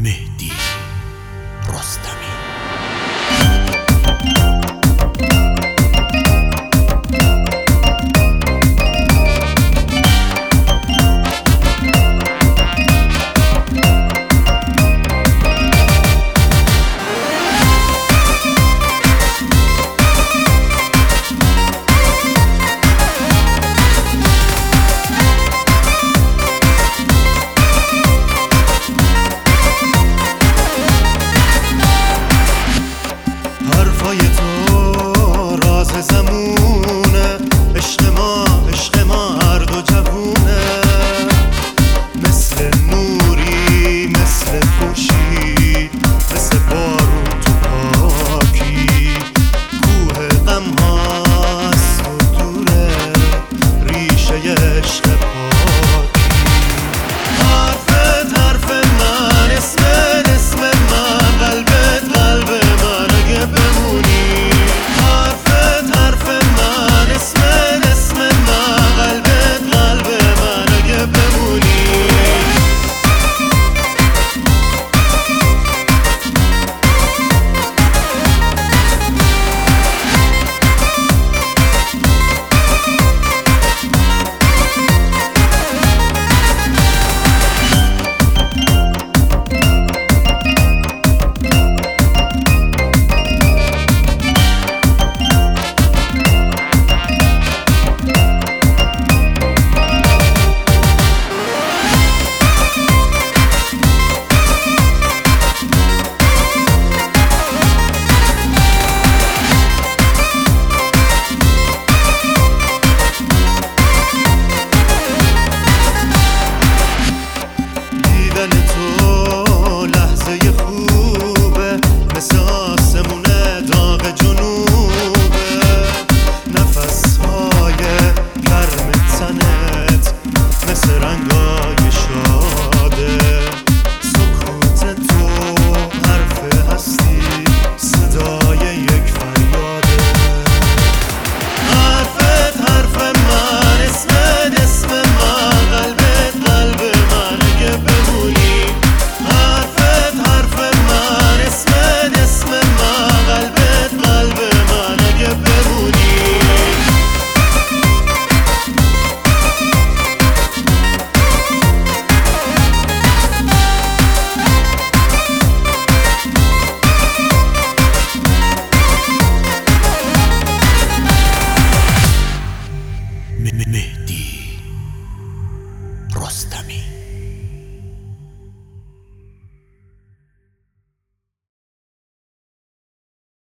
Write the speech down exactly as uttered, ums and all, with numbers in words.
مهدی رستمی. حرفای تو راز زمونه، عشق ما عشق ما هر دو جوونه، مثل نوری مثل خورشید، مثل بارون تو پاکی، کوه غم هاست و دوره ریشه عشق پاکی. حرفت حرف من، اسمت اسم من، قلبت قلب من اگه بمونی. حرفت حرف من، اسمت اسم من، قلبت قلب من اگه بمونی. دیدن تو لحظه خوبه، مثل آسمون داغ جنوبه، نفسهای گرم تنت مثل رنگای شاده، سکوت تو حرف هستی، صدای یک فریاده. حرفت حرف من، اسمت اسم من، قلبت قلب من اگه بمونی. حرفت حرف من، اسمت اسم من، قلبت قلب من اگه بمونی. مهدی رستمی.